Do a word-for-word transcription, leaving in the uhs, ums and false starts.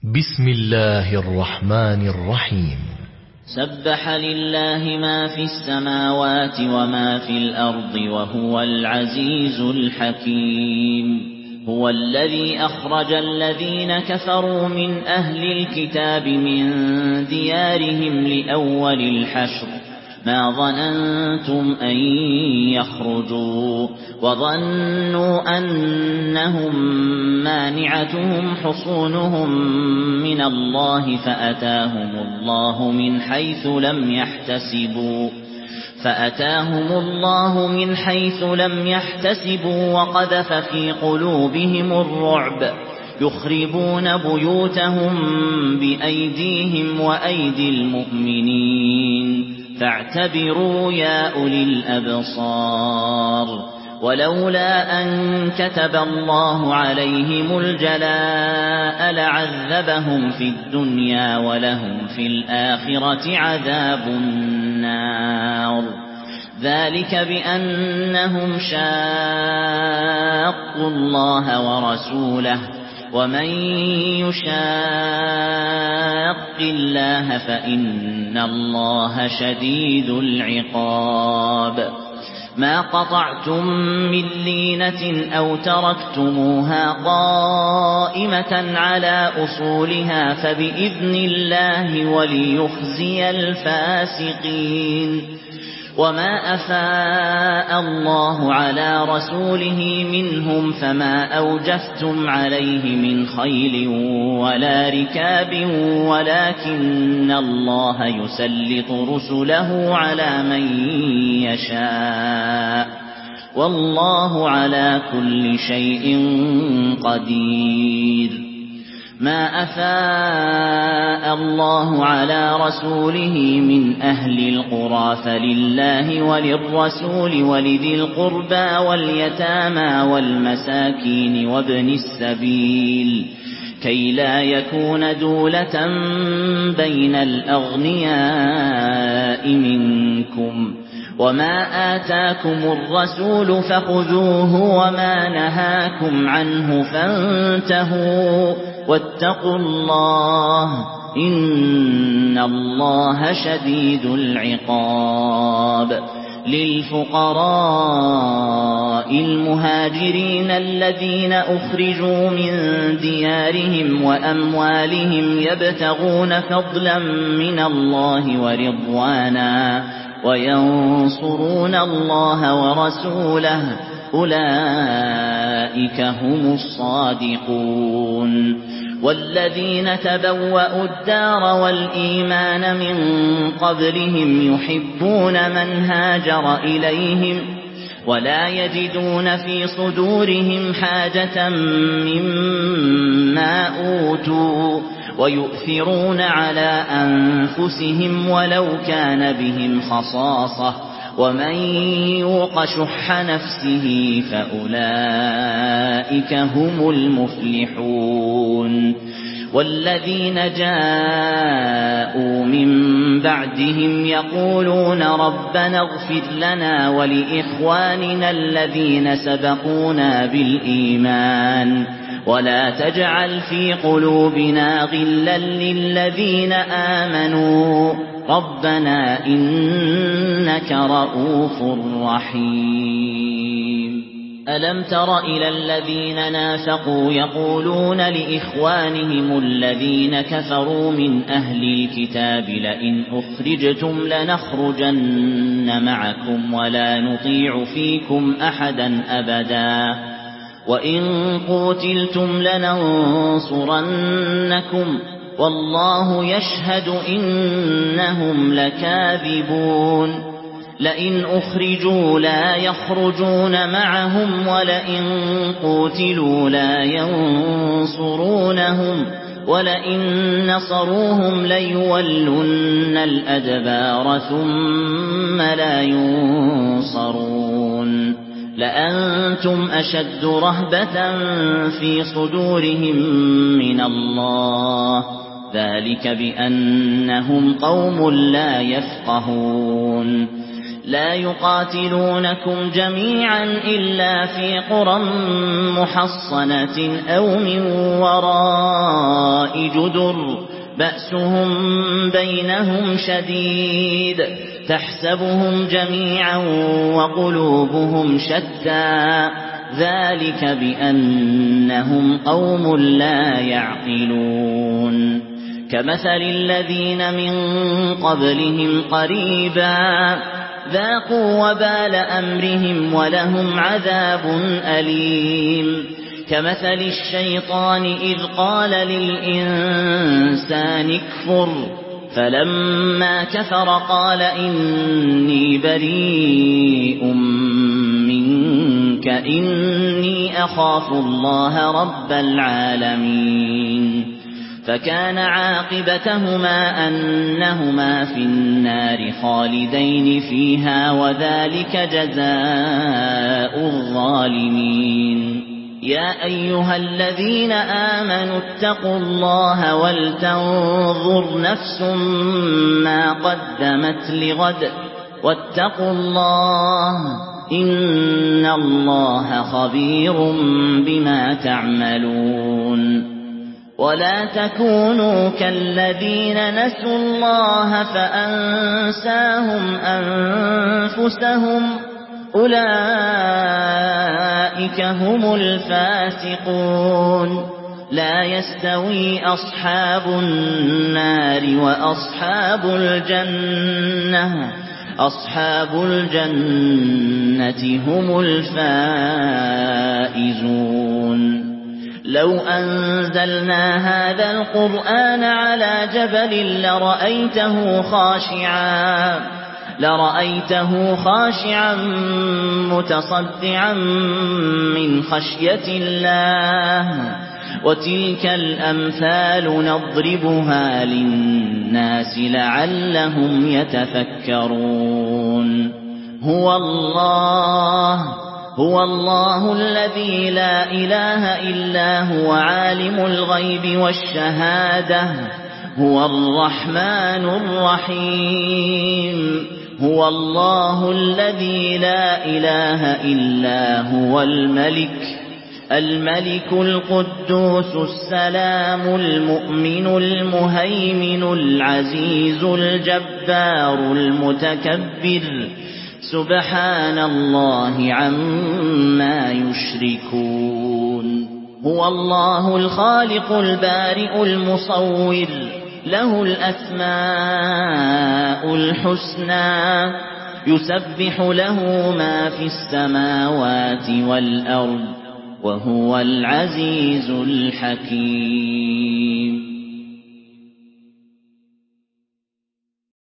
بسم الله الرحمن الرحيم. سبح لله ما في السماوات وما في الأرض وهو العزيز الحكيم. هو الذي أخرج الذين كفروا من أهل الكتاب من ديارهم لأول الحشر ما ظننتم أن يخرجوا وظنوا أنهم مانعتهم حصونهم من الله فأتاهم الله من حيث لم يحتسبوا فأتاهم الله من حيث لم يحتسبوا وقذف في قلوبهم الرعب يخربون بيوتهم بأيديهم وأيدي المؤمنين فاعتبروا يا أولي الأبصار. ولولا أن كتب الله عليهم الجلاء لعذبهم في الدنيا ولهم في الآخرة عذاب النار. ذلك بأنهم شاقوا الله ورسوله ومن يشاق الله فإن الله شديد العقاب. ما قطعتم من لينة أو تركتموها قائمة على أصولها فبإذن الله وليخزي الفاسقين. وما أفاء الله على رسوله منهم فما أوجفتم عليه من خيل ولا ركاب ولكن الله يسلط رسله على من يشاء والله على كل شيء قدير. ما أفاء الله على رسوله من أهل القرى فلله وللرسول ولذي القربى واليتامى والمساكين وابن السبيل كي لا يكون دولة بين الأغنياء منكم. وما آتاكم الرسول فخذوه وما نهاكم عنه فانتهوا واتقوا الله إن الله شديد العقاب. للفقراء المهاجرين الذين أخرجوا من ديارهم وأموالهم يبتغون فضلا من الله ورضوانا وينصرون الله ورسوله أولئك هم الصادقون. والذين تبوأوا الدار والإيمان من قبلهم يحبون من هاجر إليهم ولا يجدون في صدورهم حاجة مما أوتوا ويؤثرون على أنفسهم ولو كان بهم خصاصة ومن يوق شح نفسه فأولئك هم المفلحون. والذين جاءوا من بعدهم يقولون ربنا اغفر لنا ولإخواننا الذين سبقونا بالإيمان ولا تجعل في قلوبنا غلا للذين آمنوا ربنا إنك رؤوف رحيم. ألم تر إلى الذين نافقوا يقولون لإخوانهم الذين كفروا من أهل الكتاب لئن أخرجتم لنخرجن معكم ولا نطيع فيكم أحدا أبدا وإن قوتلتم لننصرنكم والله يشهد إنهم لكاذبون. لئن أخرجوا لا يخرجون معهم ولئن قوتلوا لا ينصرونهم ولئن نصروهم ليولن الأدبار ثم لا ينصرون. لأنتم أشد رهبة في صدورهم من الله ذلك بأنهم قوم لا يفقهون. لا يقاتلونكم جميعا إلا في قرى محصنة أو من وراء جدر بأسهم بينهم شديد تحسبهم جميعا وقلوبهم شتى ذلك بأنهم قوم لا يعقلون كمثل الذين من قبلهم قريبا ذاقوا وبال أمرهم ولهم عذاب أليم كمثل الشيطان إذ قال للإنسان اكفر فلما كفر قال إني بريء منك إني أخاف الله رب العالمين فكان عاقبتهما أنهما في النار خالدين فيها وذلك جزاء الظالمين يا أيها الذين آمنوا اتقوا الله ولتنظر نفس ما قدمت لغد واتقوا الله إن الله خبير بما تعملون ولا تكونوا كالذين نسوا الله فأنساهم أنفسهم أولئك هم الفاسقون لا يستوي أصحاب النار وأصحاب الجنة أصحاب الجنة هم الفائزون لو أنزلنا هذا القرآن على جبل لرأيته خاشعا لرأيته خاشعا متصدعا من خشية الله وتلك الأمثال نضربها للناس لعلهم يتفكرون هو الله هو الله الذي لا إله إلا هو عالم الغيب والشهادة هو الرحمن الرحيم هو الله الذي لا إله إلا هو الملك الملك القدوس السلام المؤمن المهيمن العزيز الجبار المتكبر سبحان الله عما يشركون هو الله الخالق البارئ المصور له الأسماء الحسنى يسبح له ما في السماوات والأرض وهو العزيز الحكيم